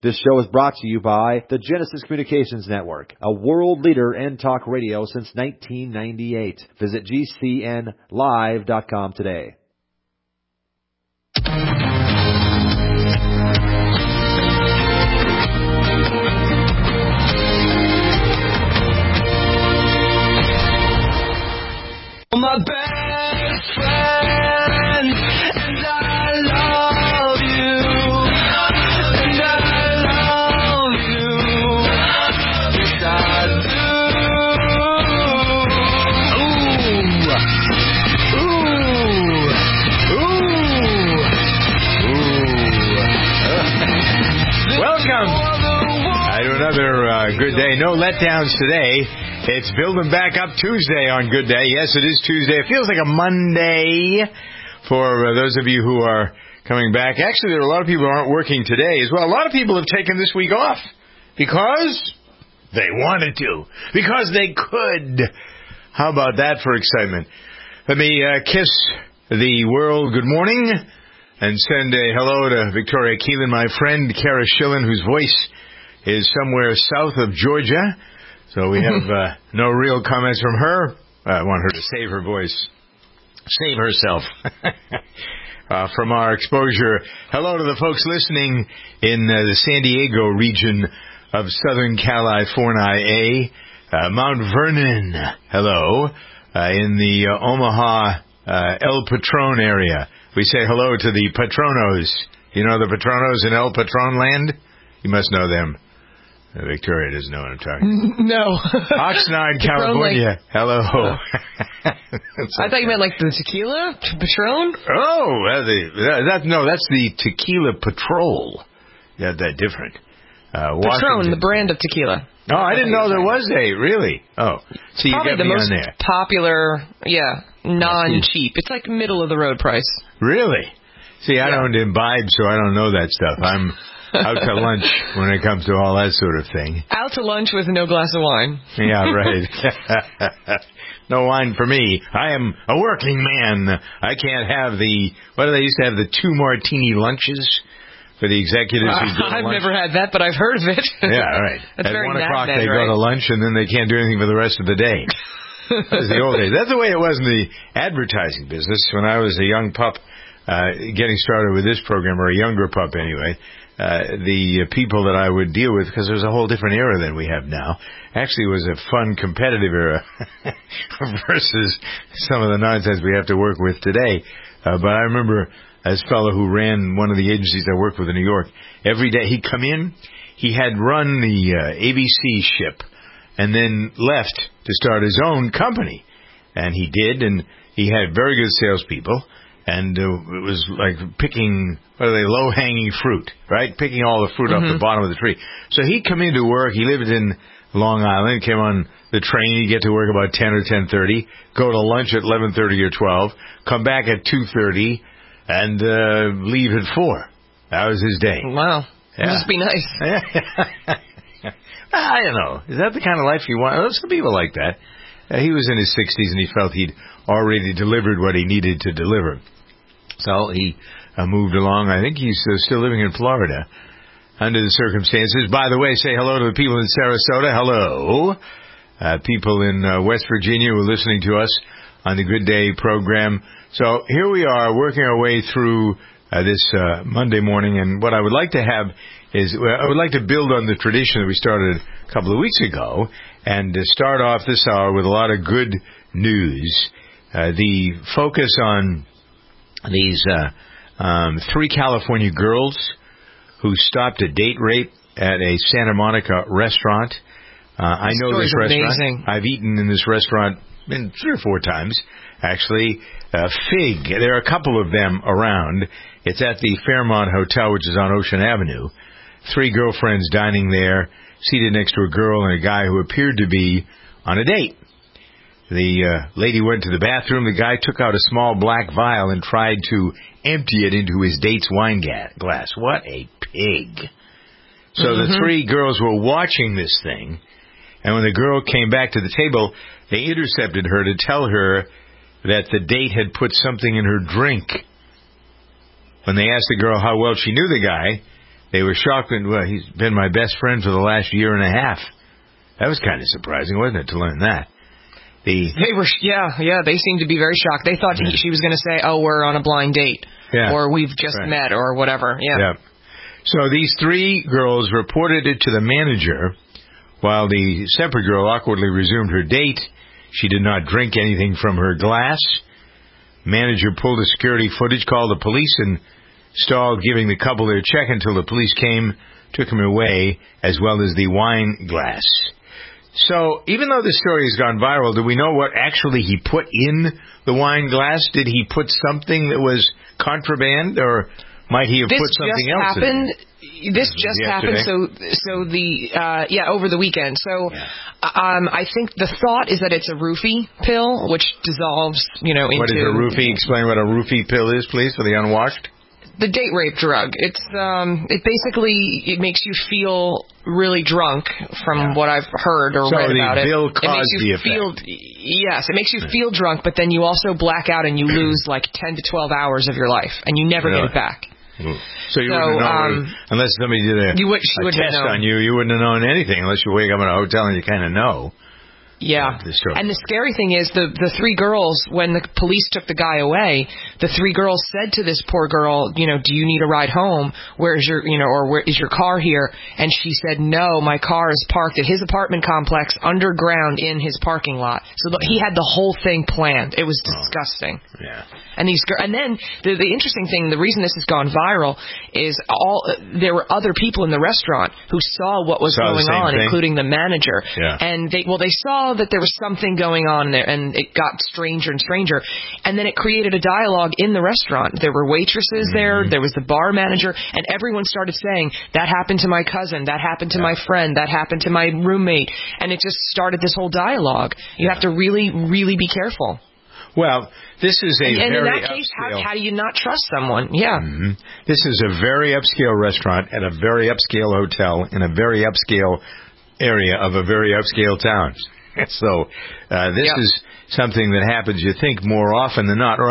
This show is brought to you by the Genesis Communications Network, a world leader in talk radio since 1998. Visit GCNlive.com today. My best friend, and I love you, and I love you, yes I do. Welcome to another good day. No letdowns today. It's Building Back Up Tuesday on Good Day. Yes, it is Tuesday. It feels like a Monday for those of you who are coming back. Actually, there are a lot of people who aren't working today as well. A lot of people have taken this week off because they wanted to, because they could. How about that for excitement? Let me kiss the world good morning and send a hello to Victoria Keelan, my friend, Kara Schillen, whose voice is somewhere south of Georgia. So we have no real comments from her. I want her to save her voice. Save herself from our exposure. Hello to the folks listening in the San Diego region of Southern California, Mount Vernon. Hello. In the Omaha El Patron area. We say hello to the Patronos. You know the Patronos in El Patron land? You must know them. Victoria doesn't know what I'm talking about. No. Oxnard, California. Hello. I thought you meant like the tequila? Patron? Oh, that's the Tequila Patrol. Yeah, that's different. Patron, the brand of tequila. Oh, I didn't know there was a, really? Oh. So you got me on there. Popular, non-cheap. It's like middle of the road price. Really? See, I don't imbibe, so I don't know that stuff. I'm out to lunch when it comes to all that sort of thing. Out to lunch with no glass of wine. Yeah, right. No wine for me. I am a working man. I can't have what do they used to have, the 2 martini lunches for the executives who go to I've lunch? Never had that, but I've heard of it. Yeah, right. That's At very 1 o'clock they right? go to lunch and then they can't do anything for the rest of the day. That's the old days. That's the way it was in the advertising business when I was a young pup getting started with this program, or a younger pup anyway. The people that I would deal with, because there's a whole different era than we have now, actually was a fun, competitive era versus some of the nonsense we have to work with today. But I remember this fellow who ran one of the agencies I worked with in New York, every day he'd come in, he had run the ABC ship, and then left to start his own company. And he did, and he had very good salespeople. And it was like picking, low-hanging fruit, right? Picking all the fruit off the bottom of the tree. So he'd come into work. He lived in Long Island, came on the train. He'd get to work about 10 or 10:30, go to lunch at 11:30 or 12, come back at 2:30, and leave at 4. That was his day. Wow. Yeah. Must be nice. I don't know. Is that the kind of life you want? Some people like that. He was in his 60s, and he felt he'd already delivered what he needed to deliver. So he moved along. I think he's still living in Florida under the circumstances. By the way, say hello to the people in Sarasota. Hello. People in West Virginia who are listening to us on the Good Day program. So here we are working our way through this Monday morning. And what I would like to have is I would like to build on the tradition that we started a couple of weeks ago and to start off this hour with a lot of good news. The focus on these 3 California girls who stopped a date rape at a Santa Monica restaurant. I know this restaurant. Amazing. I've eaten in this restaurant 3 or 4 times, actually. Fig. There are a couple of them around. It's at the Fairmont Hotel, which is on Ocean Avenue. 3 girlfriends dining there, seated next to a girl and a guy who appeared to be on a date. The lady went to the bathroom. The guy took out a small black vial and tried to empty it into his date's wine glass. What a pig. So the 3 girls were watching this thing, and when the girl came back to the table, they intercepted her to tell her that the date had put something in her drink. When they asked the girl how well she knew the guy, They were shocked when, well, he's been my best friend for the last year and a half. That was kind of surprising, wasn't it, to learn that? They were, they seemed to be very shocked. They thought she was going to say, oh, we're on a blind date, or we've just met, or whatever. Yeah. So these 3 girls reported it to the manager, while the separate girl awkwardly resumed her date. She did not drink anything from her glass. Manager pulled the security footage, called the police, and stalled giving the couple their check until the police came, took him away, as well as the wine glass. So, even though this story has gone viral, do we know what actually he put in the wine glass? Did he put something that was contraband, or might he have put something else in? This just happened. So over the weekend. So, I think the thought is that it's a roofie pill, which dissolves, into... What is a roofie? Explain what a roofie pill is, please, for the unwashed. The date rape drug. It's it makes you feel really drunk from what I've heard or read about it. So the Bill Cosby effect. Yes, it makes you feel drunk, but then you also black out and you lose like 10 to 12 hours of your life, and you never get it back. So you wouldn't know, unless somebody did a test on you, you wouldn't have known anything unless you wake up in a hotel and you kind of know. Yeah. And the scary thing is the 3 girls, when the police took the guy away, the 3 girls said to this poor girl, do you need a ride home? Where is your car here? And she said, no, my car is parked at his apartment complex underground in his parking lot. So he had the whole thing planned. It was disgusting. Yeah. And then the interesting thing, the reason this has gone viral is there were other people in the restaurant who saw what was going on, including the manager. Yeah. And they saw that there was something going on there, and it got stranger and stranger. And then it created a dialogue in the restaurant. There were waitresses there, there was the bar manager, and everyone started saying, that happened to my cousin, that happened to my friend, that happened to my roommate. And it just started this whole dialogue. You have to really, really be careful. Well, this is a and very in that case, how do you not trust someone? Yeah. Mm-hmm. This is a very upscale restaurant at a very upscale hotel in a very upscale area of a very upscale town. So this is something that happens, you think, more often than not. Or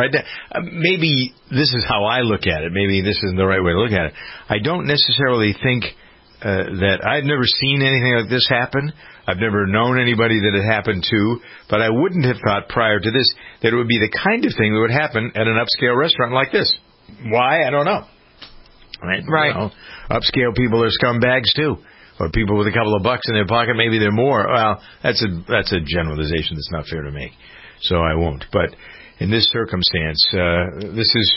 maybe this is how I look at it. Maybe this isn't the right way to look at it. I don't necessarily think that I've never seen anything like this happen. I've never known anybody that it happened to, but I wouldn't have thought prior to this that it would be the kind of thing that would happen at an upscale restaurant like this. Why? I don't know. Right. You know, upscale people are scumbags too, or people with a couple of bucks in their pocket. Maybe they're more. Well, that's a generalization that's not fair to make, so I won't. But in this circumstance, this is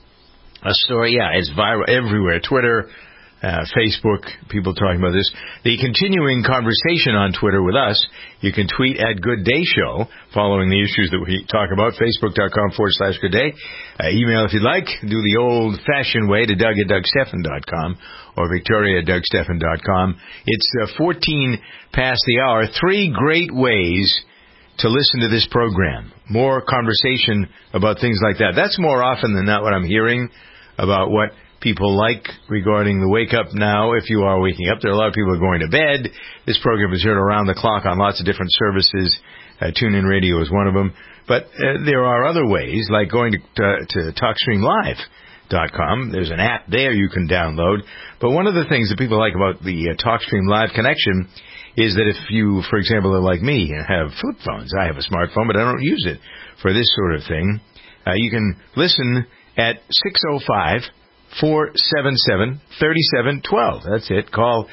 a story. Yeah, it's viral everywhere. Twitter. Facebook, people talking about this. The continuing conversation on Twitter with us, you can tweet at Good Day Show, following the issues that we talk about, facebook.com/Good Day. Email if you'd like. Do the old-fashioned way to Doug@DougStephan.com or Victoria@DougStephan.com. It's 14 past the hour. 3 great ways to listen to this program. More conversation about things like that. That's more often than not what I'm hearing about what people like regarding the wake up now. If you are waking up, there are a lot of people who are going to bed. This program is heard around the clock on lots of different services. TuneIn Radio is one of them. But there are other ways, like going to TalkStreamLive.com. There's an app there you can download. But one of the things that people like about the TalkStream Live connection is that if you, for example, are like me and have flip phones, I have a smartphone, but I don't use it for this sort of thing, you can listen at 605-477-3712. That's it. Call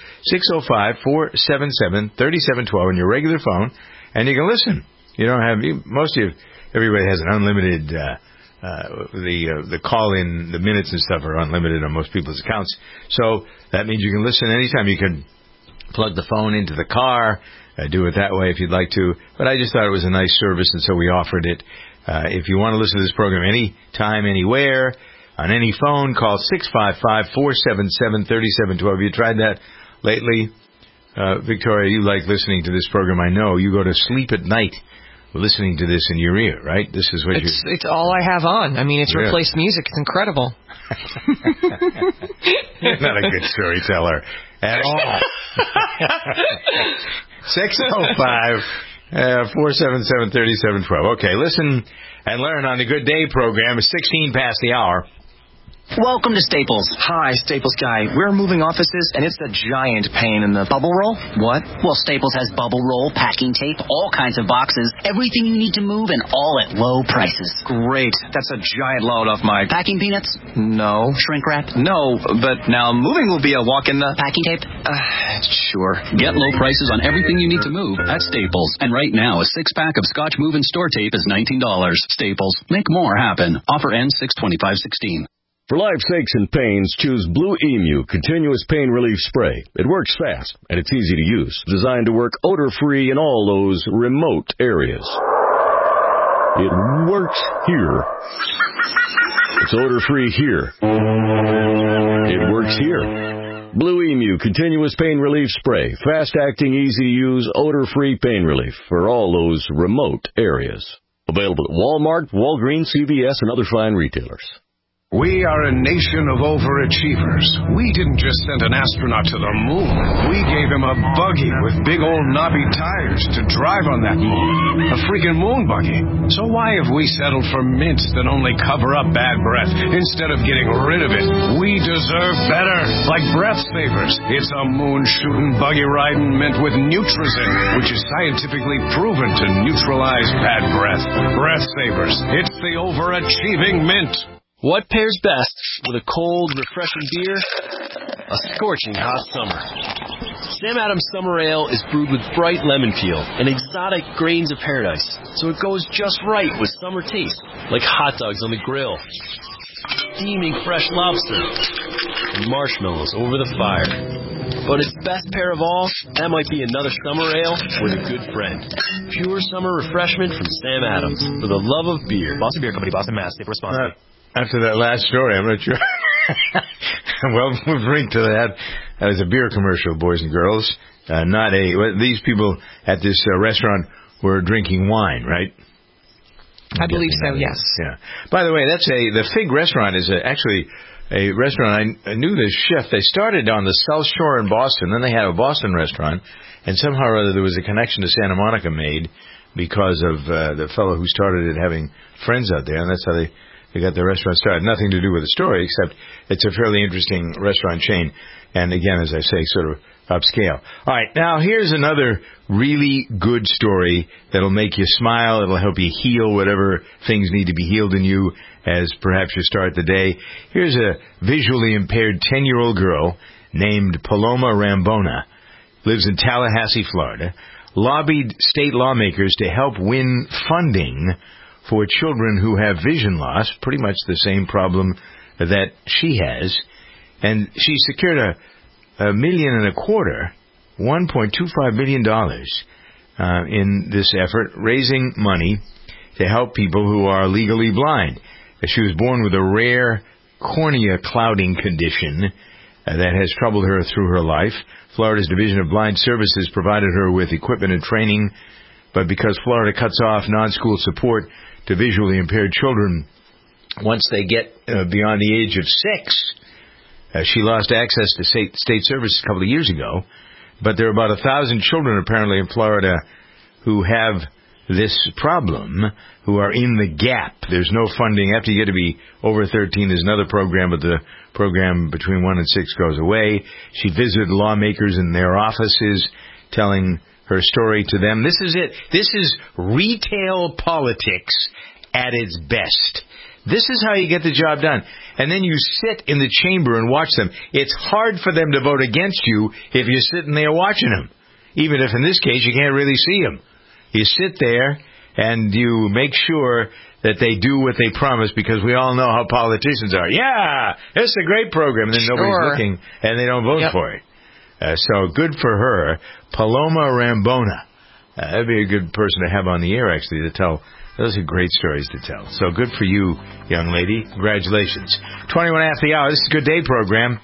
605-477-3712 on your regular phone, and you can listen. You don't have everybody has an unlimited. The call-in, the minutes and stuff are unlimited on most people's accounts. So that means you can listen anytime. You can plug the phone into the car. Do it that way if you'd like to. But I just thought it was a nice service, and so we offered it. If you want to listen to this program anytime, anywhere, on any phone, call 655-477-3712. Have you tried that lately? Victoria, you like listening to this program, I know. You go to sleep at night listening to this in your ear, right? This is what it's all I have on. I mean, it's replaced music. It's incredible. You're not a good storyteller at all. 605-477-3712. Okay, listen and learn on the Good Day program. It's 16 past the hour. Welcome to Staples. Hi, Staples guy. We're moving offices, and it's a giant pain in the... Bubble roll? What? Well, Staples has bubble roll, packing tape, all kinds of boxes, everything you need to move, and all at low prices. Great. That's a giant load off my... Packing peanuts? No. Shrink wrap? No, but now moving will be a walk in the... Packing tape? Sure. Get low prices on everything you need to move at Staples. And right now, a 6-pack of Scotch Move and Store tape is $19. Staples. Make more happen. Offer ends 6/25/16. For life's aches and pains, choose Blue Emu Continuous Pain Relief Spray. It works fast, and it's easy to use. Designed to work odor-free in all those remote areas. It works here. It's odor-free here. It works here. Blue Emu Continuous Pain Relief Spray. Fast-acting, easy-to-use, odor-free pain relief for all those remote areas. Available at Walmart, Walgreens, CVS, and other fine retailers. We are a nation of overachievers. We didn't just send an astronaut to the moon. We gave him a buggy with big old knobby tires to drive on that moon. A freaking moon buggy. So why have we settled for mints that only cover up bad breath instead of getting rid of it? We deserve better. Like Breath Savers. It's a moon-shooting, buggy-riding mint with Nutrizin, which is scientifically proven to neutralize bad breath. Breath Savers. It's the overachieving mint. What pairs best with a cold, refreshing beer? A scorching hot summer. Sam Adams Summer Ale is brewed with bright lemon peel and exotic grains of paradise, so it goes just right with summer taste, like hot dogs on the grill, steaming fresh lobster, and marshmallows over the fire. But its best pair of all, that might be another summer ale with a good friend. Pure summer refreshment from Sam Adams, for the love of beer. Boston Beer Company, Boston, Mass. Safe responsibly. After that last story, I'm not sure. Well, we'll bring to that. That was a beer commercial, boys and girls. These people at this restaurant were drinking wine, right? I believe so, yes. Yeah. By the way, the Fig restaurant is actually a restaurant. I knew this chef. They started on the South Shore in Boston. Then they had a Boston restaurant. And somehow or other there was a connection to Santa Monica made because of the fellow who started it having friends out there. And that's how they got their restaurant started. Nothing to do with the story, except it's a fairly interesting restaurant chain. And again, as I say, sort of upscale. All right, now here's another really good story that'll make you smile. It'll help you heal whatever things need to be healed in you as perhaps you start the day. Here's a visually impaired 10-year-old girl named Paloma Rambona, lives in Tallahassee, Florida, lobbied state lawmakers to help win funding for children who have vision loss, pretty much the same problem that she has. And she secured $1.25 million, $1.25 million in this effort, raising money to help people who are legally blind. She was born with a rare cornea clouding condition that has troubled her through her life. Florida's Division of Blind Services provided her with equipment and training, but because Florida cuts off non-school support to visually impaired children once they get beyond the age of 6, she lost access to state services a couple of years ago. But there are about 1,000 children apparently in Florida who have this problem, who are in the gap. There's no funding. After you get to be over 13, there's another program, but the program between 1 and 6 goes away. She visited lawmakers in their offices, telling her story to them. This is it. This is retail politics at its best. This is how you get the job done. And then you sit in the chamber and watch them. It's hard for them to vote against you if you're sitting there watching them, even if in this case you can't really see them. You sit there and you make sure that they do what they promise, because we all know how politicians are. Yeah, it's a great program. And then nobody's looking and they don't vote for it. So good for her. Paloma Rambona. That'd be a good person to have on the air, actually, to tell. Those are great stories to tell. So good for you, young lady. Congratulations. 21 after the hour. This is a Good Day program.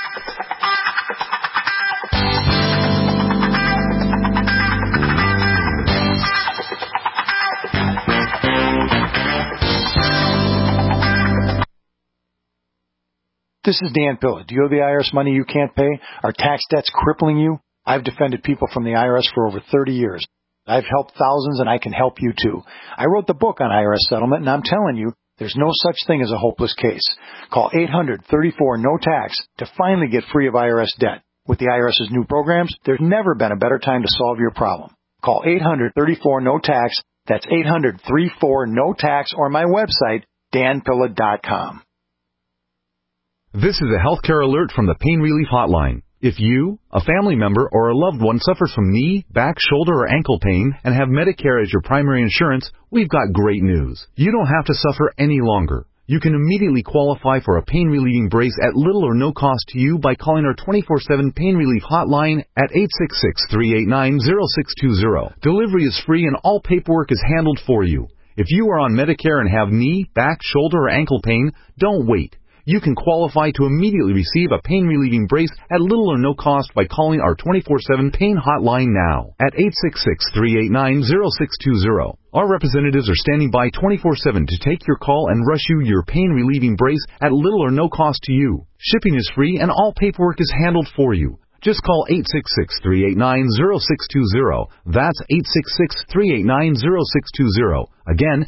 This is Dan Pilla. Do you owe the IRS money you can't pay? Are tax debts crippling you? I've defended people from the IRS for over 30 years. I've helped thousands, and I can help you too. I wrote the book on IRS settlement, and I'm telling you, There's no such thing as a hopeless case. Call 800-34-NO-TAX to finally get free of IRS debt. With the IRS's new programs, there's never been a better time to solve your problem. Call 800-34-NO-TAX. That's 800-34-NO-TAX or my website, danpilla.com. This is a healthcare alert from the Pain Relief Hotline. If you, a family member, or a loved one suffers from knee, back, shoulder, or ankle pain and have Medicare as your primary insurance, we've got great news. You don't have to suffer any longer. You can immediately qualify for a pain-relieving brace at little or no cost to you by calling our 24/7 Pain Relief Hotline at 866-389-0620. Delivery is free and all paperwork is handled for you. If you are on Medicare and have knee, back, shoulder, or ankle pain, don't wait. You can qualify to immediately receive a pain-relieving brace at little or no cost by calling our 24/7 Pain Hotline now at 866-389-0620. Our representatives are standing by 24/7 to take your call and rush you your pain-relieving brace at little or no cost to you. Shipping is free and all paperwork is handled for you. Just call 866-389-0620. That's 866-389-0620. Again,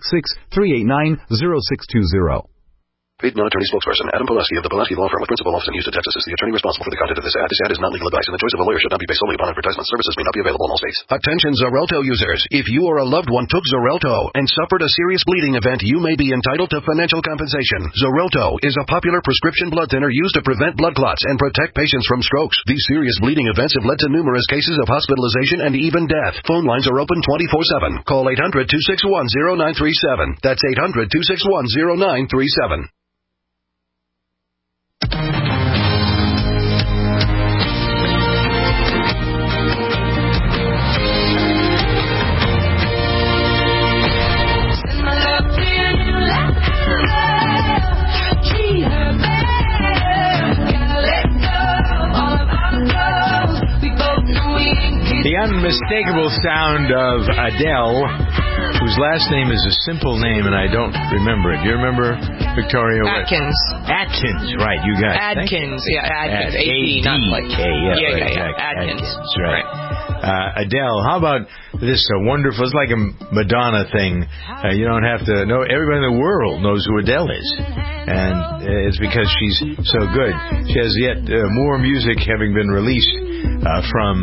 866-389-0620. Paid non-attorney spokesperson Adam Pulaski of the Pulaski Law Firm with principal office in Houston, Texas is the attorney responsible for the content of this ad. This ad is not legal advice, and the choice of a lawyer should not be based solely upon advertisement. Services may not be available in all states. Attention Xarelto users. If you or a loved one took Xarelto and suffered a serious bleeding event, you may be entitled to financial compensation. Xarelto is a popular prescription blood thinner used to prevent blood clots and protect patients from strokes. These serious bleeding events have led to numerous cases of hospitalization and even death. Phone lines are open 24/7. Call 800-261-0937. That's 800-261-0937. The unmistakable sound of Adele, whose last name is a simple name, and I don't remember it. Do you remember, Victoria? Atkins. Atkins, right, you got it. Adkins, yeah, Adkins. A-D, not like... Yeah, Adkins. Right. Adele, how about this wonderful, it's like a Madonna thing. You don't have to know, everybody in the world knows who Adele is. And it's because she's so good. She has yet more music having been released from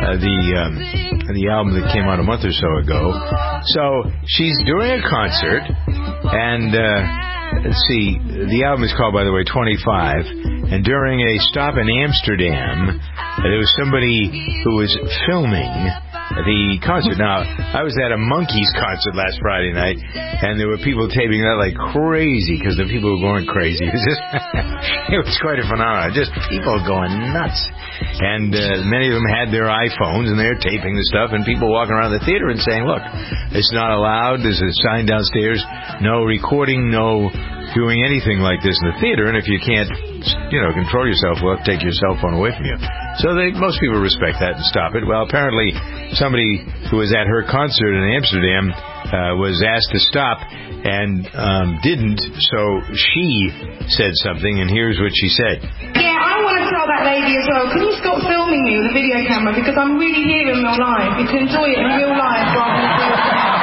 the album that came out a month or so ago. So she's doing a concert, and let's see, the album is called, by the way, 25. And during a stop in Amsterdam, there was somebody who was filming the concert. Now, I was at a Monkees concert last Friday night, and there were people taping that like crazy because the people were going crazy. It was just, it was quite a phenomenon. Just people going nuts. And many of them had their iPhones, and they're taping the stuff, and people walking around the theater and saying, look, it's not allowed. There's a sign downstairs, no recording, no doing anything like this in the theater, and if you can't, control yourself, well, take your cell phone away from you. So most people respect that and stop it. Well, apparently somebody who was at her concert in Amsterdam was asked to stop and didn't, so she said something, and here's what she said. Yeah, I want to tell that lady as well, can you stop filming me with a video camera, because I'm really here in real life. You can enjoy it in real life rather than through a camera.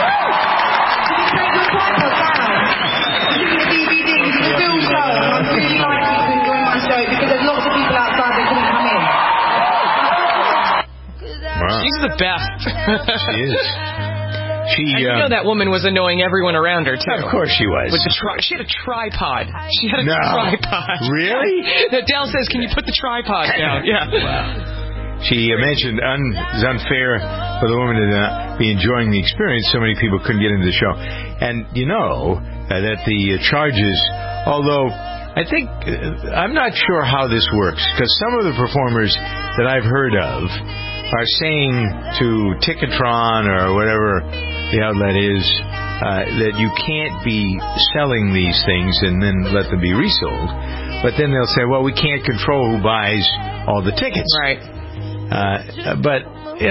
Can you take your tripod down? Give me a DVD, because it's a film show, and I'd really like you to enjoy my show, because there's lots of people outside that couldn't come in. Wow. She's the best. She is. You know that woman was annoying everyone around her, too. Of course she was. With she had a tripod. She had a tripod. Really? Adele says, can you put the tripod down? Yeah. Wow. She mentioned it's unfair for the woman to not be enjoying the experience. So many people couldn't get into the show. And you know that the charges, although I think, I'm not sure how this works, because some of the performers that I've heard of are saying to Ticketron or whatever the outlet is that you can't be selling these things and then let them be resold. But then they'll say, well, we can't control who buys all the tickets. Right. But,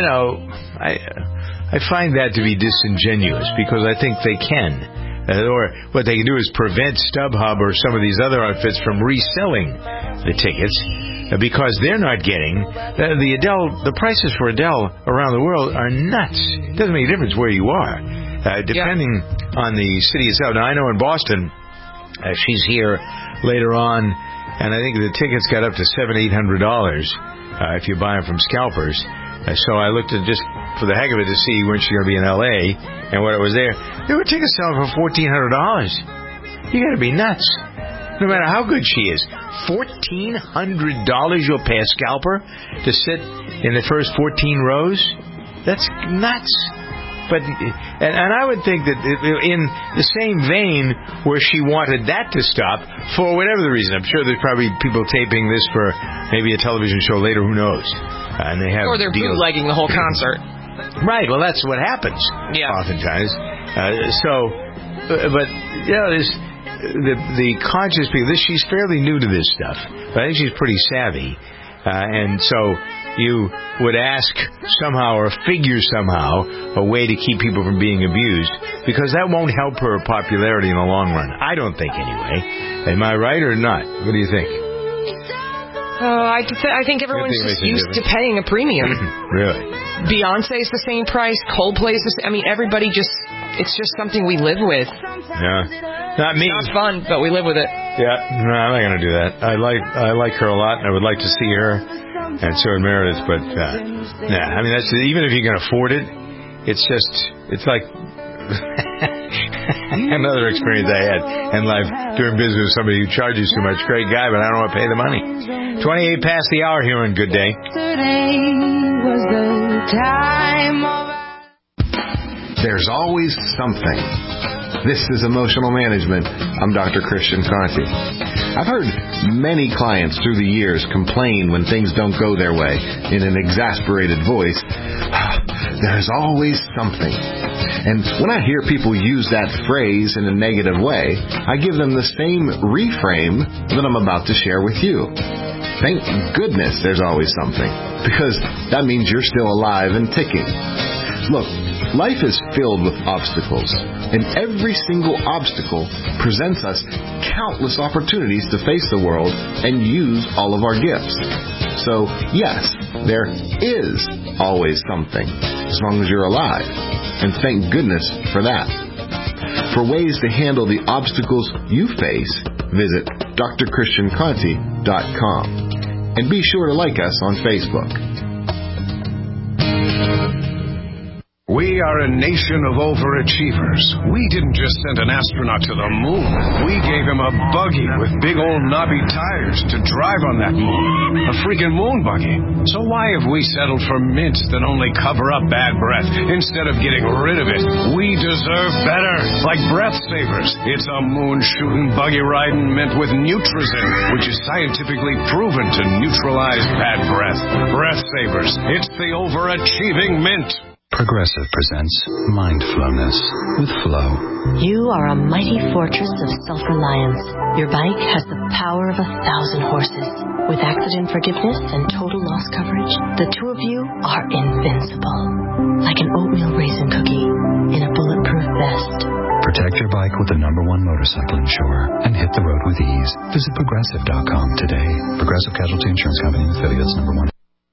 I find that to be disingenuous, because I think they can. Or what they can do is prevent StubHub or some of these other outfits from reselling the tickets, because they're not getting the prices for Adele around the world are nuts. It doesn't make a difference where you are. depending on the city itself. Now, I know in Boston, she's here later on, and I think the tickets got up to $700-800 if you buy them from scalpers. So I looked at just for the heck of it to see when she's going to be in L.A. and what it was there. There were tickets selling for $1,400. You got to be nuts. No matter how good she is, $1,400 you'll pay a scalper to sit in the first 14 rows? That's nuts. But and I would think that in the same vein where she wanted that to stop, for whatever the reason, I'm sure there's probably people taping this for maybe a television show later, who knows? And they have or they're bootlegging the whole concert. Right, well, that's what happens oftentimes. But, you know, the conscious people, she's fairly new to this stuff, but I think she's pretty savvy. And so you would ask somehow or figure somehow a way to keep people from being abused, because that won't help her popularity in the long run. I don't think, anyway. Am I right or not? What do you think? I think everyone's just used to paying a premium. Really? Beyonce's the same price. Coldplay's the same. I mean, everybody it's just something we live with. Yeah. Not me. It's not fun, but we live with it. Yeah. No, I'm not going to do that. I like her a lot, and I would like to see her, and so would Meredith, but, I mean, that's, even if you can afford it, it's like another experience I had in life doing business with somebody who charges too much. Great guy, but I don't want to pay the money. 28 past the hour here on Good Day. There's always something. This is Emotional Management. I'm Dr. Christian Conti. I've heard many clients through the years complain when things don't go their way in an exasperated voice. There's always something. And when I hear people use that phrase in a negative way, I give them the same reframe that I'm about to share with you. Thank goodness there's always something, because that means you're still alive and ticking. Look, life is filled with obstacles, and every single obstacle presents us countless opportunities to face the world and use all of our gifts. So, yes, there is always something, as long as you're alive, and thank goodness for that. For ways to handle the obstacles you face, visit drchristianconti.com. And be sure to like us on Facebook. We are a nation of overachievers. We didn't just send an astronaut to the moon. We gave him a buggy with big old knobby tires to drive on that moon. A freaking moon buggy. So why have we settled for mints that only cover up bad breath instead of getting rid of it? We deserve better. Like Breath Savers. It's a moon-shooting, buggy-riding mint with Nutrizin, which is scientifically proven to neutralize bad breath. Breath Savers. It's the overachieving mint. Progressive presents Mindfulness with Flo. You are a mighty fortress of self-reliance. Your bike has the power of 1,000 horses. With accident forgiveness and total loss coverage, the two of you are invincible. Like an oatmeal raisin cookie in a bulletproof vest. Protect your bike with the #1 motorcycle insurer and hit the road with ease. Visit Progressive.com today. Progressive Casualty Insurance Company and affiliates #1.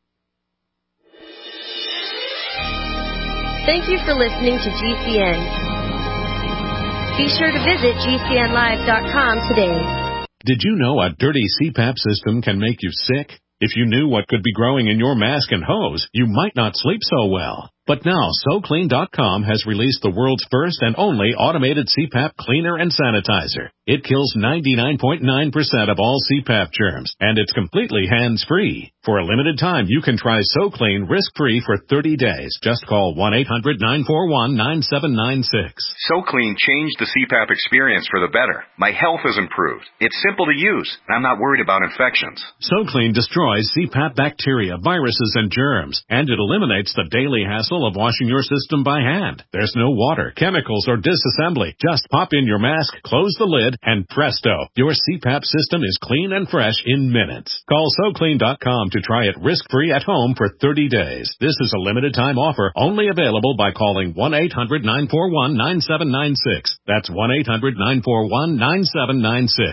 Thank you for listening to GCN. Be sure to visit GCNlive.com today. Did you know a dirty CPAP system can make you sick? If you knew what could be growing in your mask and hose, you might not sleep so well. But now, SoClean.com has released the world's first and only automated CPAP cleaner and sanitizer. It kills 99.9% of all CPAP germs, and it's completely hands-free. For a limited time, you can try SoClean risk-free for 30 days. Just call 1-800-941-9796. SoClean changed the CPAP experience for the better. My health has improved. It's simple to use, and I'm not worried about infections. SoClean destroys CPAP bacteria, viruses, and germs, and it eliminates the daily hassle of washing your system by hand. There's no water, chemicals, or disassembly. Just pop in your mask, close the lid, and presto, your CPAP system is clean and fresh in minutes. Call SoClean.com to try it risk-free at home for 30 days. This is a limited-time offer, only available by calling 1-800-941-9796. That's 1-800-941-9796.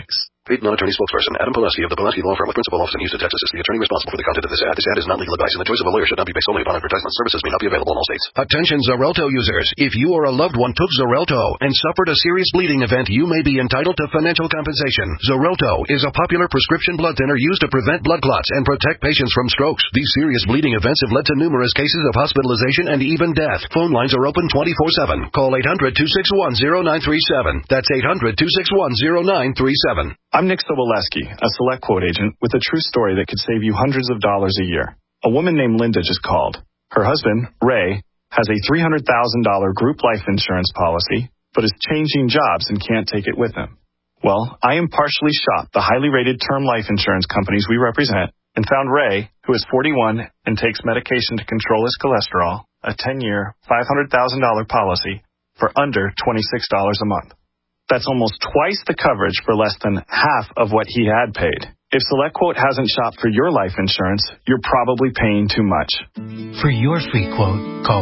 Paid non-attorney spokesperson Adam Pulaski of the Pulaski Law Firm with principal office in Houston, Texas is the attorney responsible for the content of this ad. This ad is not legal advice, and the choice of a lawyer should not be based solely upon advertisement. Services may not be available in all states. Attention Xarelto users. If you or a loved one took Xarelto and suffered a serious bleeding event, you may be entitled to financial compensation. Xarelto is a popular prescription blood thinner used to prevent blood clots and protect patients from strokes. These serious bleeding events have led to numerous cases of hospitalization and even death. Phone lines are open 24/7. Call 800-261-0937. That's 800-261-0937. I'm Nick Soboleski, a Select Quote agent with a true story that could save you hundreds of dollars a year. A woman named Linda just called. Her husband, Ray, has a $300,000 group life insurance policy, but is changing jobs and can't take it with him. Well, I impartially shopped the highly rated term life insurance companies we represent and found Ray, who is 41 and takes medication to control his cholesterol, a 10-year, $500,000 policy for under $26 a month. That's almost twice the coverage for less than half of what he had paid. If SelectQuote hasn't shopped for your life insurance, you're probably paying too much. For your free quote, call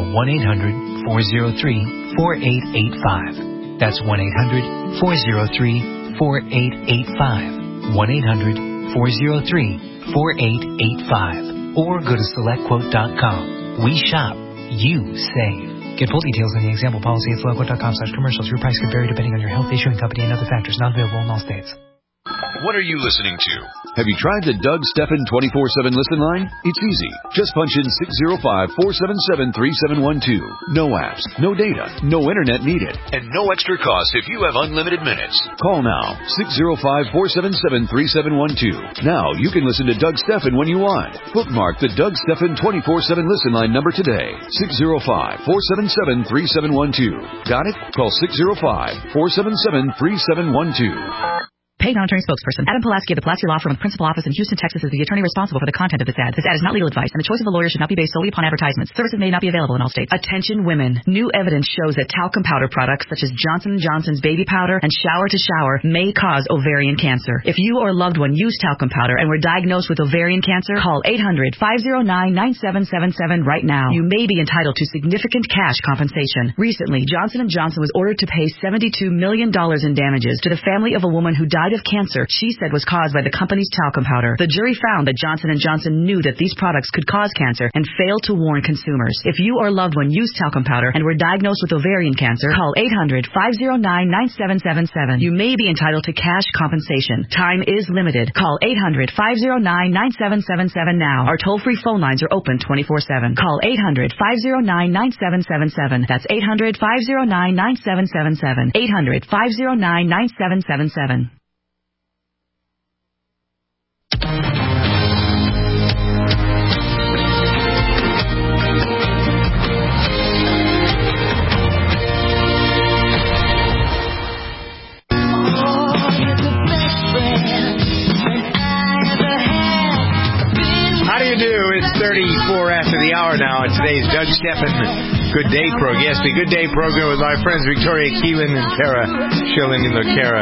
1-800-403-4885. That's 1-800-403-4885. 1-800-403-4885. Or go to SelectQuote.com. We shop. You save. Get full details in the example policy at SelectQuote.com/commercials. Your price could vary depending on your health, issuing company, and other factors. Not available in all states. What are you listening to? Have you tried the Doug Stephan 24/7 listen line? It's easy. Just punch in 605-477-3712. No apps, no data, no internet needed, and no extra cost if you have unlimited minutes. Call now, 605-477-3712. Now you can listen to Doug Stephan when you want. Bookmark the Doug Stephan 24/7 listen line number today. 605-477-3712. Got it? Call 605-477-3712. Paid non-attorney spokesperson Adam Pulaski of the Pulaski Law Firm with principal office in Houston, Texas is the attorney responsible for the content of this ad. This ad is not legal advice, and the choice of a lawyer should not be based solely upon advertisements. Services may not be available in all states. Attention women. New evidence shows that talcum powder products such as Johnson & Johnson's baby powder and shower to shower may cause ovarian cancer. If you or a loved one used talcum powder and were diagnosed with ovarian cancer, call 800-509-9777 right now. You may be entitled to significant cash compensation. Recently, Johnson & Johnson was ordered to pay $72 million in damages to the family of a woman who died of cancer she said was caused by the company's talcum powder. The jury found that Johnson & Johnson knew that these products could cause cancer and failed to warn consumers. If you or a loved one used talcum powder and were diagnosed with ovarian cancer, call 800-509-9777. You may be entitled to cash compensation. Time is limited. Call 800-509-9777 now. Our toll-free phone lines are open 24/7. Call 800-509-9777. That's 800-509-9777. 800-509-9777. How do you do? It's 34 after the hour now, and today's Doug Stephan Good Day program. Yes, the Good Day program with my friends Victoria Keelan and Kara Schilling. And Kara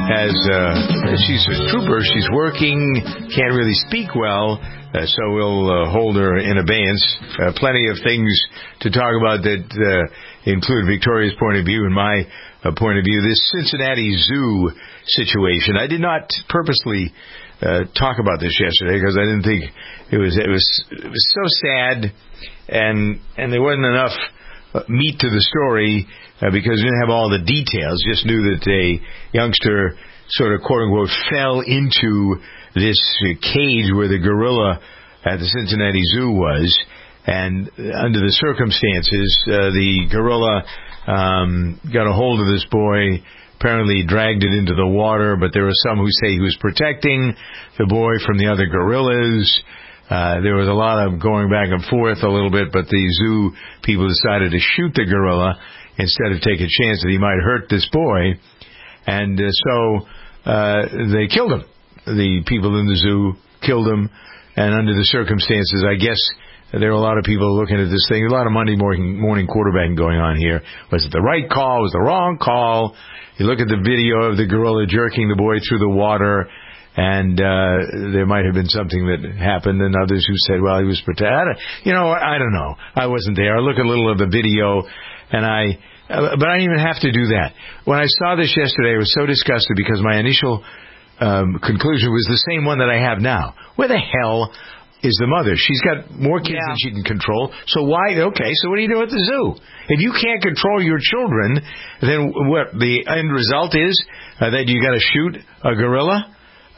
she's a trooper. She's working, can't really speak well, so we'll hold her in abeyance. Plenty of things to talk about that include Victoria's point of view and my point of view. This Cincinnati Zoo situation. I did not purposely talk about this yesterday because I didn't think it was so sad, and there wasn't enough meat to the story because we didn't have all the details. Just knew that a youngster sort of quote unquote fell into this cage where the gorilla at the Cincinnati Zoo was, and under the circumstances, the gorilla got a hold of this boy. Apparently dragged it into the water, but there were some who say he was protecting the boy from the other gorillas. There was a lot of going back and forth a little bit, but the zoo people decided to shoot the gorilla instead of take a chance that he might hurt this boy. And so they killed him. The people in the zoo killed him, and under the circumstances, I guess there were a lot of people looking at this thing. A lot of Monday morning quarterbacking going on here. Was it the right call? Was it the wrong call? You look at the video of the gorilla jerking the boy through the water, and there might have been something that happened, and others who said, well, he was protected. I don't know. I wasn't there. I look a little of the video, but I didn't even have to do that. When I saw this yesterday, I was so disgusted because my initial conclusion was the same one that I have now. Where the hell is the mother? She's got more kids than she can control. So why? Okay, so what do you do at the zoo? If you can't control your children, then what? The end result is that you got to shoot a gorilla.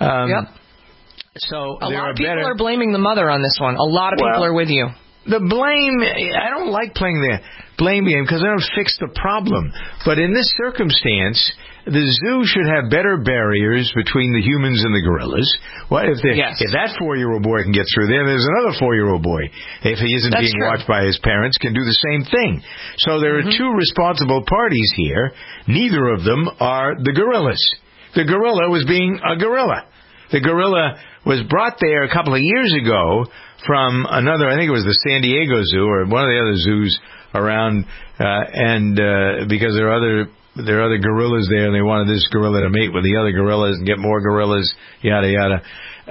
So a lot of people are blaming the mother on this one. A lot of people are with you. The blame, I don't like playing the blame game because I don't fix the problem. But in this circumstance, the zoo should have better barriers between the humans and the gorillas. Well, if that 4-year-old boy can get through there, there's another 4-year-old boy, if he isn't being watched by his parents, can do the same thing. So there are two responsible parties here. Neither of them are the gorillas. The gorilla was being a gorilla. The gorilla was brought there a couple of years ago from another, I think it was the San Diego Zoo or one of the other zoos around, and because there are other gorillas there, and they wanted this gorilla to mate with the other gorillas and get more gorillas, yada yada.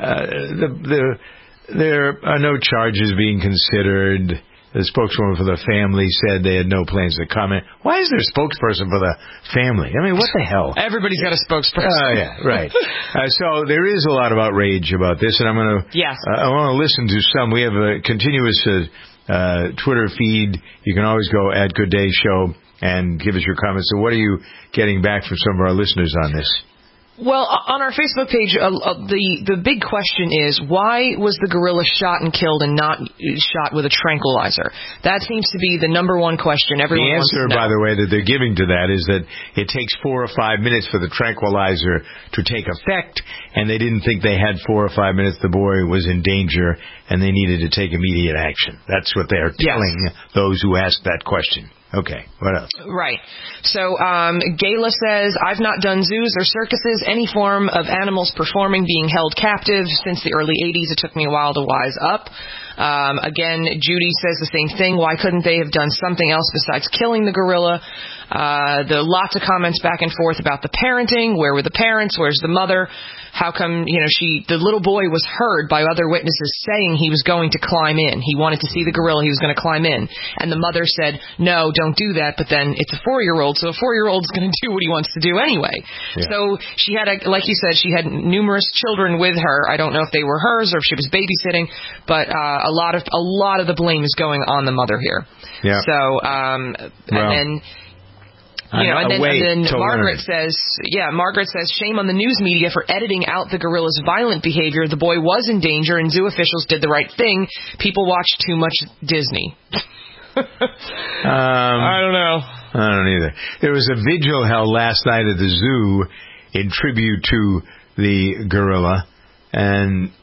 There are no charges being considered. The spokeswoman for the family said they had no plans to comment. Why is there a spokesperson for the family? I mean, what the hell? Everybody's got a spokesperson. Oh, yeah, right. So there is a lot of outrage about this, and I'm going to I want to listen to some. We have a continuous Twitter feed. You can always go at Good Day Show and give us your comments. So what are you getting back from some of our listeners on this? Well, on our Facebook page, the big question is, why was the gorilla shot and killed and not shot with a tranquilizer? That seems to be the number one question everyone wants to know. The answer, by the way, that they're giving to that is that it takes 4 or 5 minutes for the tranquilizer to take effect, and they didn't think they had 4 or 5 minutes. The boy was in danger, and they needed to take immediate action. That's what they're telling those who asked that question. Okay, what else? Right. So, Gayla says, I've not done zoos or circuses, any form of animals performing, being held captive since the early 80s. It took me a while to wise up. Again, Judy says the same thing. Why couldn't they have done something else besides killing the gorilla? There are lots of comments back and forth about the parenting. Where were the parents? Where's the mother? How come, the little boy was heard by other witnesses saying he was going to climb in. He wanted to see the gorilla. He was going to climb in. And the mother said, no, don't do that. But then it's a 4-year-old, so a 4-year-old is going to do what he wants to do anyway. Yeah. So she had, like you said, she had numerous children with her. I don't know if they were hers or if she was babysitting, but a lot of the blame is going on the mother here. Yeah. So, and then Margaret says, shame on the news media for editing out the gorilla's violent behavior. The boy was in danger, and zoo officials did the right thing. People watch too much Disney. I don't know. I don't either. There was a vigil held last night at the zoo in tribute to the gorilla, and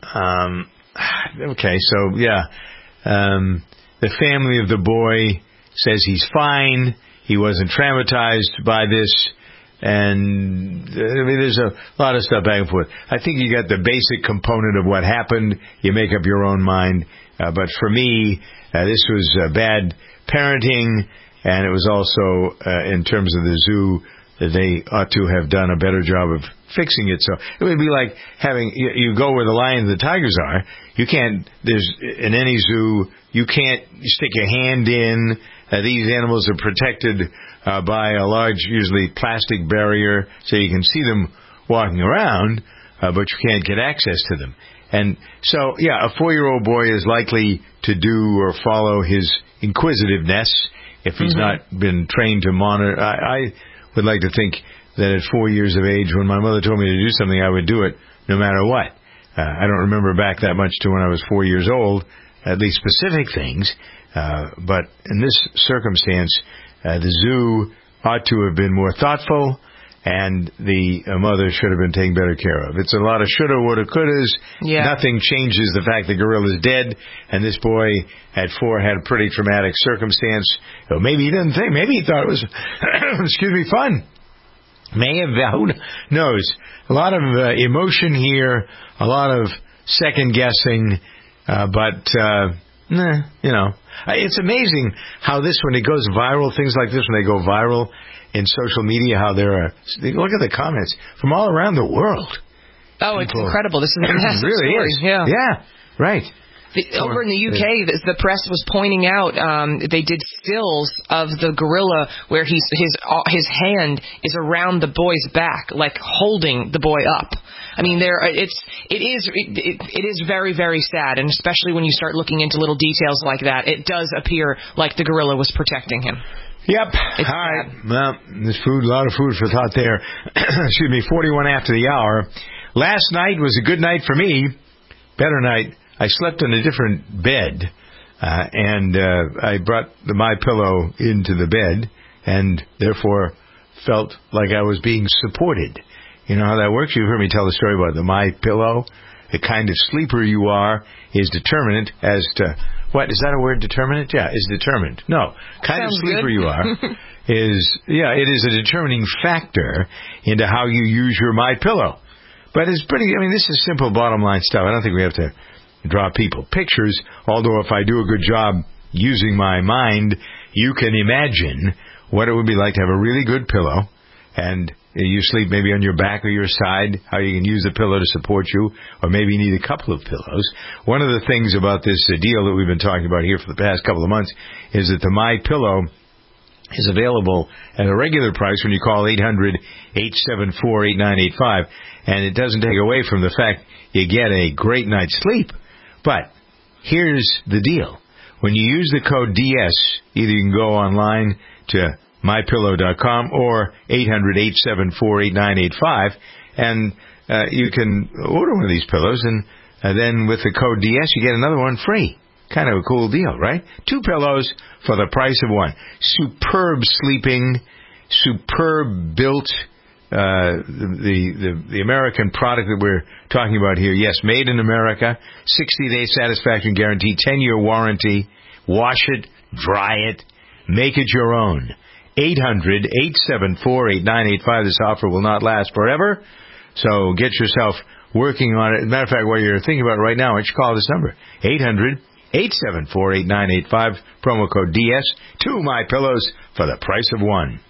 the family of the boy says he's fine. He wasn't traumatized by this, and there's a lot of stuff back and forth. I think you got the basic component of what happened. You make up your own mind. But for me, this was bad parenting, and it was also, in terms of the zoo, they ought to have done a better job of fixing it. So it would be like having, you go where the lions and the tigers are. You can't, in any zoo, you can't stick your hand in. These animals are protected by a large, usually plastic barrier, so you can see them walking around, but you can't get access to them. And so, a 4-year-old boy is likely to do or follow his inquisitiveness if he's not been trained to monitor. I would like to think that at 4 years of age, when my mother told me to do something, I would do it no matter what. I don't remember back that much to when I was 4 years old, at least specific things. But in this circumstance, the zoo ought to have been more thoughtful, and the mother should have been taken better care of. It's a lot of shoulda, woulda, couldas. Yeah. Nothing changes the fact the gorilla's dead, and this boy at 4 had a pretty traumatic circumstance. So maybe he didn't think. Maybe he thought it was, fun. May have, who knows? A lot of emotion here, a lot of second guessing, but it's amazing how this, when it goes viral, things like this, when they go viral in social media, how there are, look at the comments from all around the world. Oh, it's incredible. This is a massive really story. Is. Yeah, right. Over in the UK, the press was pointing out they did stills of the gorilla where his hand is around the boy's back, like holding the boy up. I mean, it is very, very sad, and especially when you start looking into little details like that, it does appear like the gorilla was protecting him. Yep. It's all right. Well, there's a lot of food for thought there. Excuse me, 41 after the hour. Last night was a good night for me. Better night. I slept in a different bed, and I brought the MyPillow into the bed, and therefore felt like I was being supported. You know how that works? You've heard me tell the story about the MyPillow. The kind of sleeper you are is determinant as to... What, is that a word, determinant? Yeah, is determined. No, kind of sleeper you are it is a determining factor into how you use your MyPillow. But it's pretty, I mean, this is simple bottom line stuff. I don't think we have to draw people pictures, although if I do a good job using my mind, you can imagine what it would be like to have a really good pillow, and you sleep maybe on your back or your side, how you can use the pillow to support you, or maybe you need a couple of pillows. One of the things about this deal that we've been talking about here for the past couple of months is that the MyPillow is available at a regular price when you call 800-874-8985, and it doesn't take away from the fact you get a great night's sleep. But here's the deal. When you use the code DS, either you can go online to MyPillow.com or 800-874-8985, and you can order one of these pillows, and then with the code DS, you get another one free. Kind of a cool deal, right? 2 pillows for the price of 1. Superb sleeping, superb built, the American product that we're talking about here. Yes, made in America, 60-day satisfaction guarantee, 10-year warranty. Wash it, dry it, make it your own. 800-874-8985. This offer will not last forever, so get yourself working on it. As a matter of fact, what you're thinking about right now, why don't you call this number? 800-874-8985, promo code DS, 2 MyPillows for the price of 1.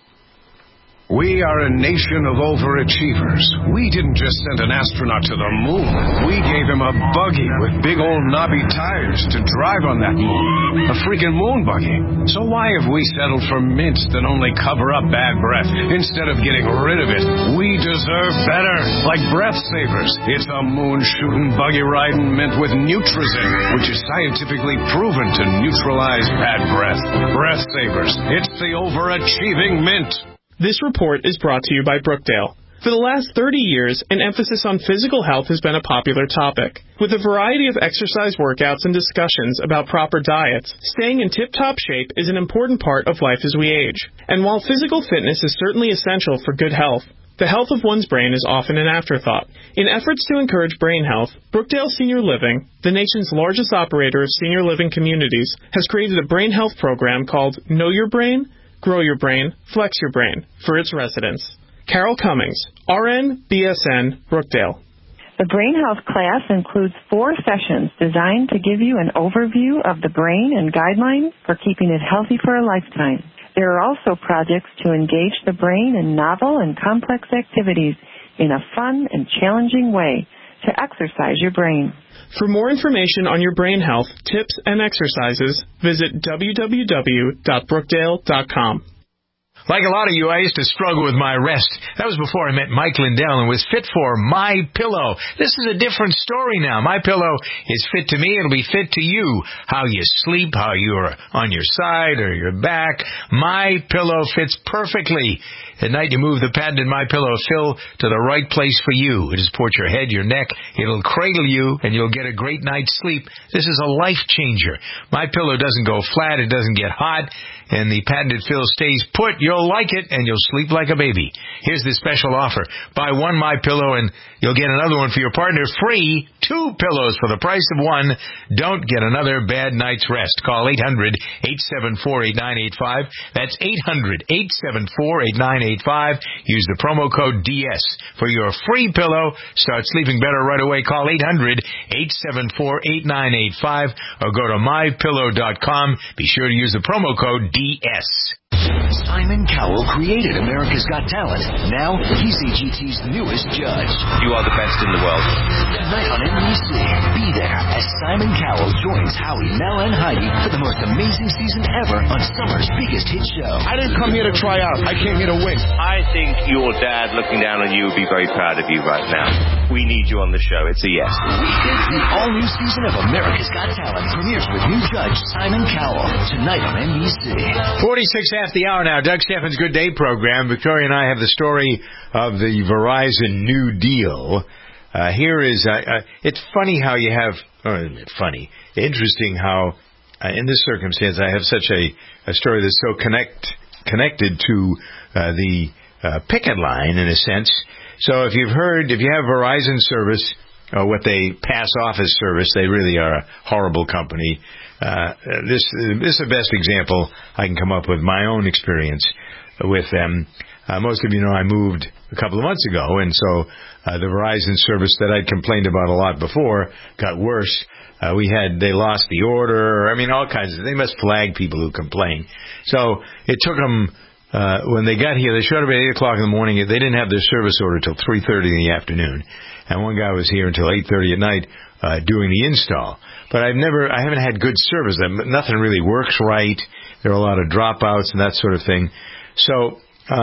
We are a nation of overachievers. We didn't just send an astronaut to the moon. We gave him a buggy with big old knobby tires to drive on that moon. A freaking moon buggy. So why have we settled for mints that only cover up bad breath instead of getting rid of it? We deserve better. Like Breath Savers. It's a moon-shooting, buggy-riding mint with Nutrizin, which is scientifically proven to neutralize bad breath. Breath Savers. It's the overachieving mint. This report is brought to you by Brookdale. For the last 30 years, an emphasis on physical health has been a popular topic. With a variety of exercise workouts and discussions about proper diets, staying in tip-top shape is an important part of life as we age. And while physical fitness is certainly essential for good health, the health of one's brain is often an afterthought. In efforts to encourage brain health, Brookdale Senior Living, the nation's largest operator of senior living communities, has created a brain health program called Know Your Brain, Grow Your Brain, Flex Your Brain for its residents. Carol Cummings, RN, BSN, Brookdale. The Brain Health class includes 4 sessions designed to give you an overview of the brain and guidelines for keeping it healthy for a lifetime. There are also projects to engage the brain in novel and complex activities in a fun and challenging way to exercise your brain. For more information on your brain health, tips, and exercises, visit www.brookdale.com. Like a lot of you, I used to struggle with my rest. That was before I met Mike Lindell and was fit for MyPillow. This is a different story now. MyPillow is fit to me. It'll be fit to you. How you sleep, how you're on your side or your back. MyPillow fits perfectly. At night, you move the patented MyPillow fill to the right place for you. It supports your head, your neck. It'll cradle you, and you'll get a great night's sleep. This is a life changer. MyPillow doesn't go flat. It doesn't get hot. And the patented fill stays put. You'll like it, and you'll sleep like a baby. Here's the special offer. Buy 1 MyPillow, and you'll get another one for your partner free. 2 pillows for the price of 1. Don't get another bad night's rest. Call 800-874-8985. That's 800-874-8985. Use the promo code DS for your free pillow. Start sleeping better right away. Call 800-874-8985 or go to MyPillow.com. Be sure to use the promo code DS. Simon Cowell created America's Got Talent. Now, he's AGT's newest judge. You are the best in the world. Tonight on NBC, be there as Simon Cowell joins Howie, Mel, and Heidi for the most amazing season ever on summer's biggest hit show. I didn't come here to try out. I came here to win. I think your dad looking down on you would be very proud of you right now. We need you on the show. It's a yes. The all-new season of America's Got Talent premieres with new judge Simon Cowell tonight on NBC. 46 after the hour now. Doug Steffens' Good Day program. Victoria and I have the story of the Verizon New Deal. Here is, it's funny how you have, interesting how, in this circumstance, I have such a story that's so connected to the picket line, in a sense. So if you have Verizon service, what they pass off as service, they really are a horrible company. This is the best example I can come up with, my own experience with them. Most of you know I moved a couple of months ago, and so the Verizon service that I'd complained about a lot before got worse. They lost the order. I mean, all kinds of, they must flag people who complain. So it took them, when they got here, they showed up at 8 o'clock in the morning. They didn't have their service order till 3:30 in the afternoon. And one guy was here until 8:30 at night, doing the install. But I haven't had good service. Nothing really works right. There are a lot of dropouts and that sort of thing. So,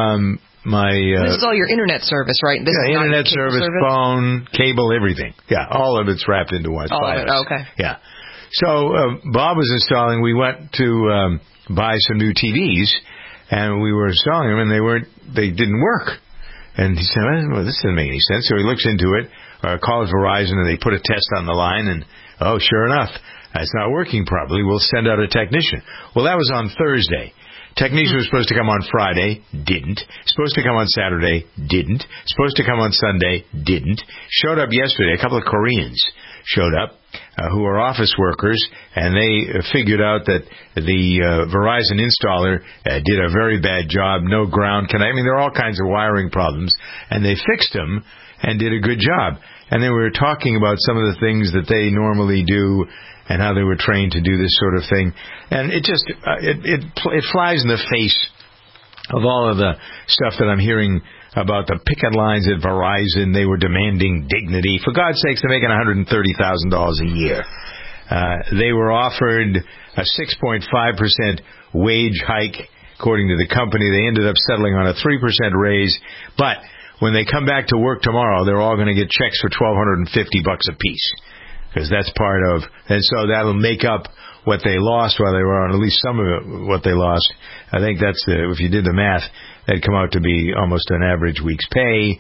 this is all your internet service, right? This is internet service, phone, cable, everything. Yeah, all of it's wrapped into one. All of it, okay. Yeah. So Bob was installing. We went to buy some new TVs, and we were installing them, and they didn't work. And he said, well, this doesn't make any sense. So he looks into it, calls Verizon, and they put a test on the line, and sure enough, it's not working properly. We'll send out a technician. Well, that was on Thursday. Technician was supposed to come on Friday, didn't. Supposed to come on Saturday, didn't. Supposed to come on Sunday, didn't. Showed up yesterday. A couple of Koreans showed up who are office workers, and they figured out that the Verizon installer did a very bad job. No ground connect. I mean, there are all kinds of wiring problems, and they fixed them and did a good job. And they were talking about some of the things that they normally do and how they were trained to do this sort of thing. And it just, it flies in the face of all of the stuff that I'm hearing about the picket lines at Verizon. They were demanding dignity. For God's sakes, they're making $130,000 a year. They were offered a 6.5% wage hike, according to the company. They ended up settling on a 3% raise. But when they come back to work tomorrow, they're all going to get checks for $1,250 a piece. Because that's part of, and so that'll make up what they lost while they were on, at least some of it, what they lost. I think that's if you did the math, that'd come out to be almost an average week's pay.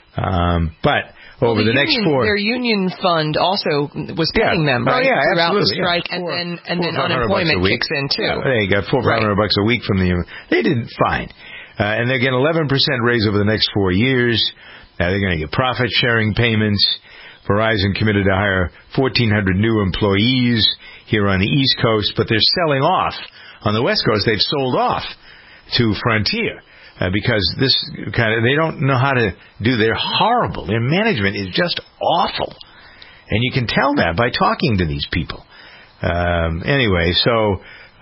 But over the next their union fund also was paying them, right? Throughout the strike, and then unemployment kicks in too. Yeah, they got $400 a week from the union. They did fine. And they're getting 11% raise over the next 4 years. They're going to get profit sharing payments. Verizon committed to hire 1,400 new employees here on the East Coast, but they're selling off. On the West Coast, they've sold off to Frontier because this they don't know how to do. They're horrible. Their management is just awful. And you can tell that by talking to these people. Anyway, so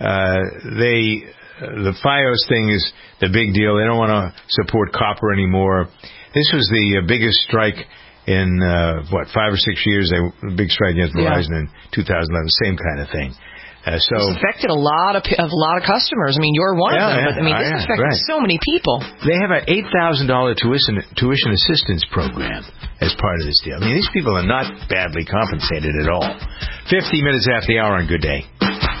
the FiOS thing is the big deal. They don't want to support copper anymore. This was the biggest strike in 5 or 6 years. A big strike against Verizon in 2011, same kind of thing. So it's affected a lot of customers. I mean, you're one of them, but I mean, this affected so many people. They have an $8,000 tuition assistance program as part of this deal. I mean, these people are not badly compensated at all. 50 minutes after the hour on Good Day.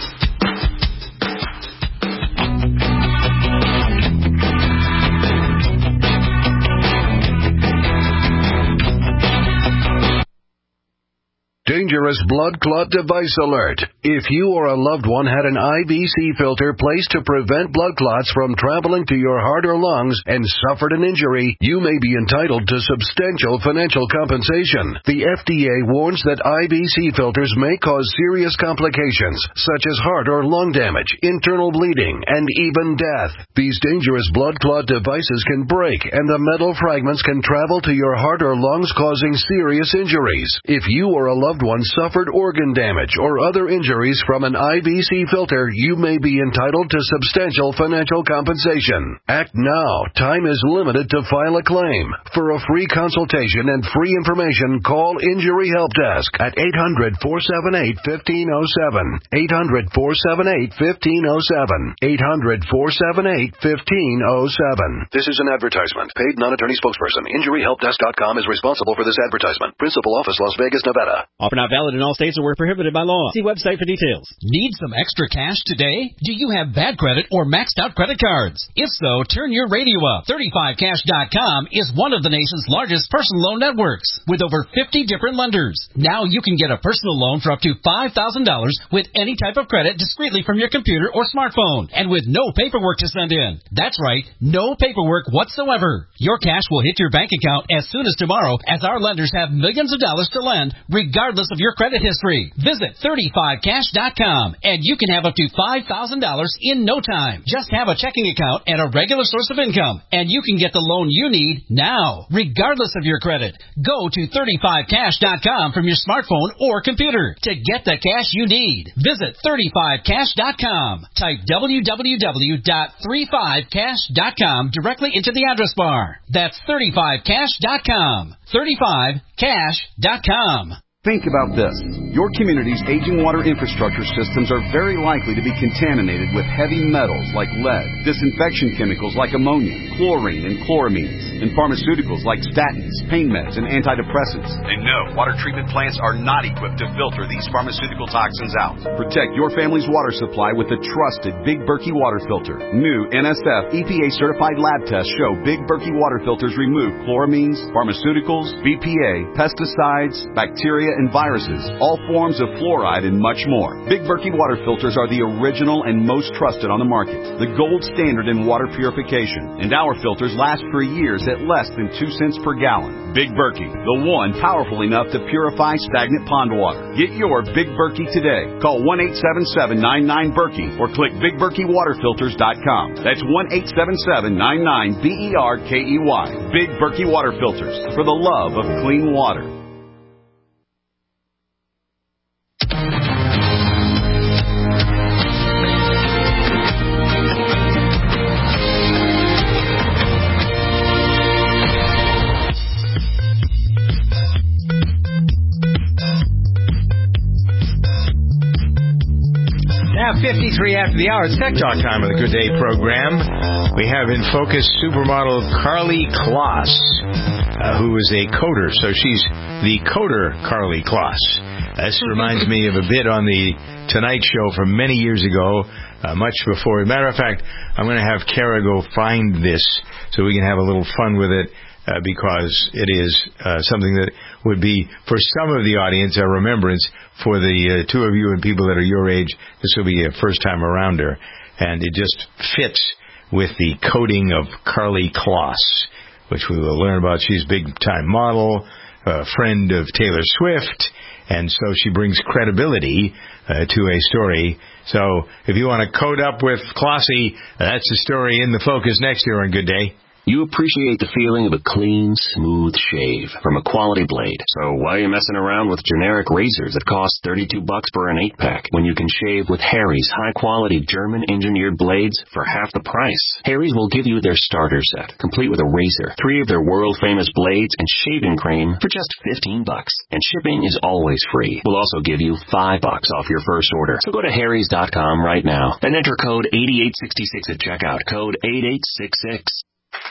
Dangerous blood clot device alert. If you or a loved one had an IVC filter placed to prevent blood clots from traveling to your heart or lungs and suffered an injury, you may be entitled to substantial financial compensation. The FDA warns that IVC filters may cause serious complications, such as heart or lung damage, internal bleeding, and even death. These dangerous blood clot devices can break, and the metal fragments can travel to your heart or lungs, causing serious injuries. If you or a loved one suffered organ damage or other injuries from an IBC filter, you may be entitled to substantial financial compensation. Act now. Time is limited to file a claim. For a free consultation and free information, call Injury Help Desk at 800-478-1507. 800-478-1507. 800-478-1507. This is an advertisement. Paid non-attorney spokesperson. InjuryHelpDesk.com is responsible for this advertisement. Principal office, Las Vegas, Nevada. Offer not valid in all states or where prohibited by law. See website for details. Need some extra cash today? Do you have bad credit or maxed out credit cards? If so, turn your radio up. 35cash.com is one of the nation's largest personal loan networks with over 50 different lenders. Now you can get a personal loan for up to $5,000 with any type of credit discreetly from your computer or smartphone and with no paperwork to send in. That's right, no paperwork whatsoever. Your cash will hit your bank account as soon as tomorrow, as our lenders have millions of dollars to lend regardless of your credit history. Visit 35cash.com and you can have up to $5,000 in no time. Just have a checking account and a regular source of income and you can get the loan you need now, regardless of your credit. Go to 35cash.com from your smartphone or computer to get the cash you need. Visit 35cash.com. Type www.35cash.com directly into the address bar. That's 35cash.com. 35cash.com. Think about this. Your community's aging water infrastructure systems are very likely to be contaminated with heavy metals like lead, disinfection chemicals like ammonia, chlorine and chloramines, and pharmaceuticals like statins, pain meds, and antidepressants. And no, water treatment plants are not equipped to filter these pharmaceutical toxins out. Protect your family's water supply with the trusted Big Berkey water filter. New NSF EPA-certified lab tests show Big Berkey water filters remove chloramines, pharmaceuticals, BPA, pesticides, bacteria, and viruses, all forms of fluoride, and much more. Big Berkey water filters are the original and most trusted on the market, the gold standard in water purification, and our filters last for years at less than 2 cents per gallon. Big Berkey, the one powerful enough to purify stagnant pond water. Get your Big Berkey today. Call 1-877-99-BERKEY or click BigBerkeyWaterFilters.com. That's 1-877-99-BERKEY. Big Berkey Water Filters, for the love of clean water. Now, 53 after the hour, it's Tech Talk time of the Good Day program. We have in focus supermodel Karlie Kloss, who is a coder. So she's the coder Karlie Kloss. This reminds me of a bit on the Tonight Show from many years ago, much before. As a matter of fact, I'm going to have Kara go find this so we can have a little fun with it. Because it is something that would be, for some of the audience, a remembrance. For the two of you and people that are your age, this will be a first-time arounder. And it just fits with the coding of Karlie Kloss, which we will learn about. She's a big-time model, a friend of Taylor Swift, and so she brings credibility to a story. So if you want to code up with Klossy, that's the story in the focus next year on Good Day. You appreciate the feeling of a clean, smooth shave from a quality blade. So why are you messing around with generic razors that cost $32 for an 8-pack when you can shave with Harry's high-quality German-engineered blades for half the price? Harry's will give you their starter set, complete with a razor, 3 of their world-famous blades, and shaving cream for just $15. And shipping is always free. We'll also give you $5 off your first order. So go to harrys.com right now and enter code 8866 at checkout. Code 8866.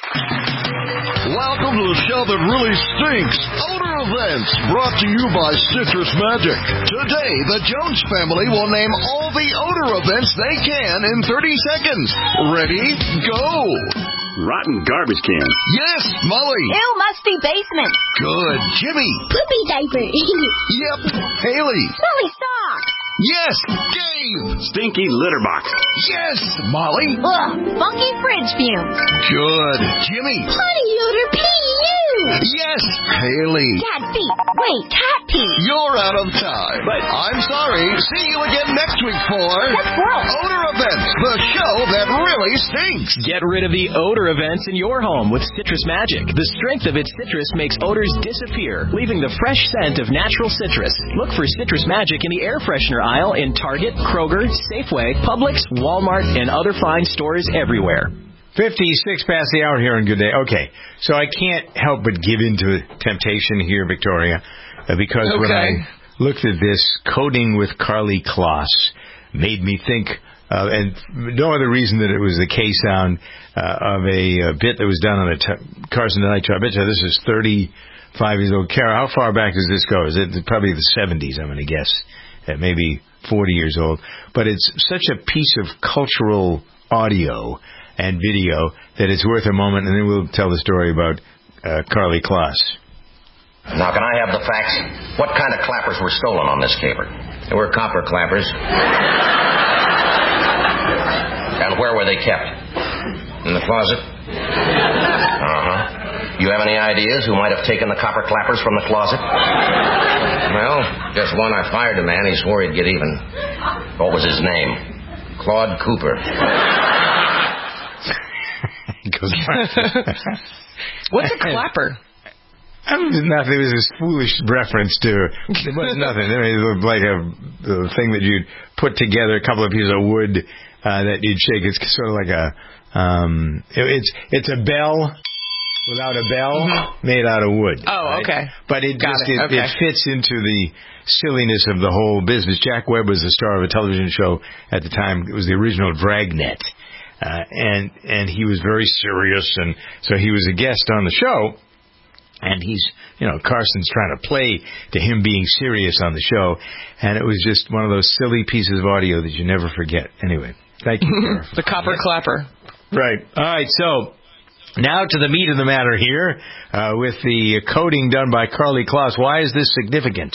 Welcome to the show that really stinks. Odor Events, brought to you by Citrus Magic. Today, the Jones family will name all the odor events they can in 30 seconds. Ready? Go! Rotten garbage can. Yes, Molly. Ew, musty basement. Good. Jimmy. Poopy diaper. Yep. Haley. Smelly socks. Yes, Gabe. Stinky litter box. Yes, Molly. Ugh, funky fridge fumes. Good. Jimmy. Potty odor pee. Yes, Haley. Cat feet. Wait, cat pee. You're out of time. But I'm sorry. See you again next week for That's gross. Odor Events, the show that really stinks. Get rid of the odor events in your home with Citrus Magic. The strength of its citrus makes odors disappear, leaving the fresh scent of natural citrus. Look for Citrus Magic in the air freshener aisle in Target, Kroger, Safeway, Publix, Walmart, and other fine stores everywhere. 56 past the hour here on Good Day. Okay, so I can't help but give into temptation here, Victoria, because when I looked at this, Coding with Carly Kloss made me think, and no other reason that it was the K-sound of a bit that was done on a Carson Tonight Show. I bet you this is 35 years old. Kara, how far back does this go? Is it probably the 70s, I'm going to guess, maybe 40 years old. But it's such a piece of cultural audio and video that it's worth a moment, and then we'll tell the story about Carly Kloss. Now, can I have the facts? What kind of clappers were stolen on this caper? They were copper clappers. And where were they kept? In the closet? Uh-huh. You have any ideas who might have taken the copper clappers from the closet? Well, just one. I fired a man. He swore he'd get even. What was his name? Claude Cooper. What's a clapper? Nothing. It was a foolish reference to. It was nothing. I mean, it was like a thing that you'd put together, a couple of pieces of wood that you'd shake. It's sort of like a. It's a bell without a bell made out of wood. Oh, right? Okay. But it fits into the silliness of the whole business. Jack Webb was the star of a television show at the time. It was the original Dragnet. And he was very serious, and so he was a guest on the show, and he's, Carson's trying to play to him being serious on the show, and it was just one of those silly pieces of audio that you never forget. Anyway, thank you, Kara. The copper clapper. Right. All right, so now to the meat of the matter here, with the coding done by Carly Kloss. Why is this significant?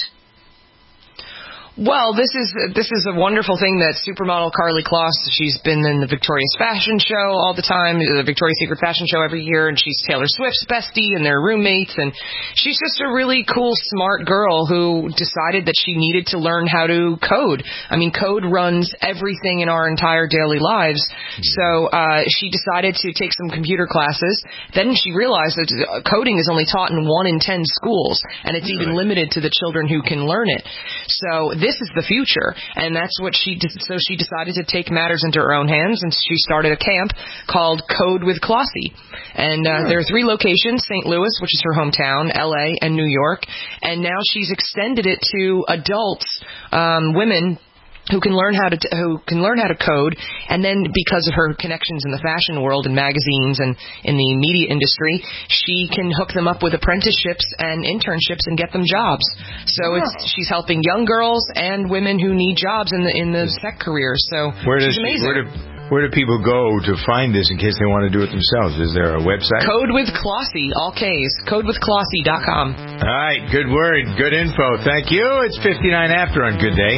Well, this is a wonderful thing that supermodel Carly Kloss, she's been in the Victoria's Fashion Show all the time, the Victoria's Secret Fashion Show every year, and she's Taylor Swift's bestie, and they're roommates, and she's just a really cool, smart girl who decided that she needed to learn how to code. I mean, code runs everything in our entire daily lives, so she decided to take some computer classes. Then she realized that coding is only taught in 1 in 10 schools, and it's even limited to the children who can learn it. So this is the future, and that's what she did. So she decided to take matters into her own hands, and she started a camp called Code with Klossy. And there are 3 locations: St. Louis, which is her hometown, LA, and New York. And now she's extended it to adults, women who can learn how to code, and then because of her connections in the fashion world and magazines and in the media industry, she can hook them up with apprenticeships and internships and get them jobs. So she's helping young girls and women who need jobs in the tech career. So she's amazing. Where do people go to find this in case they want to do it themselves? Is there a website? Code with Klossy, all K's. CodeWithKlossy.com. All right, good word, good info. Thank you. It's 59 after on Good Day.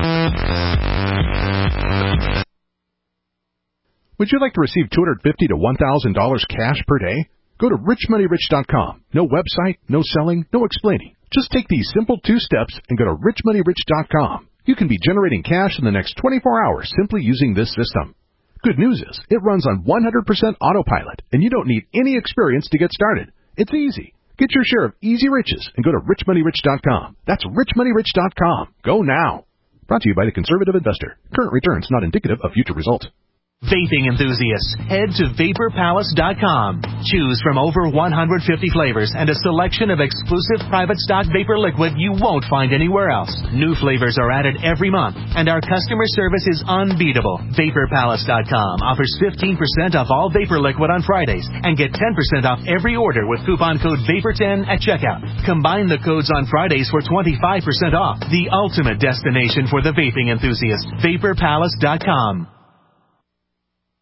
Would you like to receive $250 to $1,000 cash per day? Go to richmoneyrich.com. No website, no selling, no explaining. Just take these simple 2 steps and go to richmoneyrich.com. You can be generating cash in the next 24 hours simply using this system. Good news is, it runs on 100% autopilot, and you don't need any experience to get started. It's easy. Get your share of easy riches and go to richmoneyrich.com. That's richmoneyrich.com. Go now. Brought to you by the Conservative Investor. Current returns not indicative of future results. Vaping enthusiasts, head to VaporPalace.com. Choose from over 150 flavors and a selection of exclusive private stock vapor liquid you won't find anywhere else. New flavors are added every month, and our customer service is unbeatable. VaporPalace.com offers 15% off all vapor liquid on Fridays and get 10% off every order with coupon code VAPOR10 at checkout. Combine the codes on Fridays for 25% off. The ultimate destination for the vaping enthusiast. VaporPalace.com.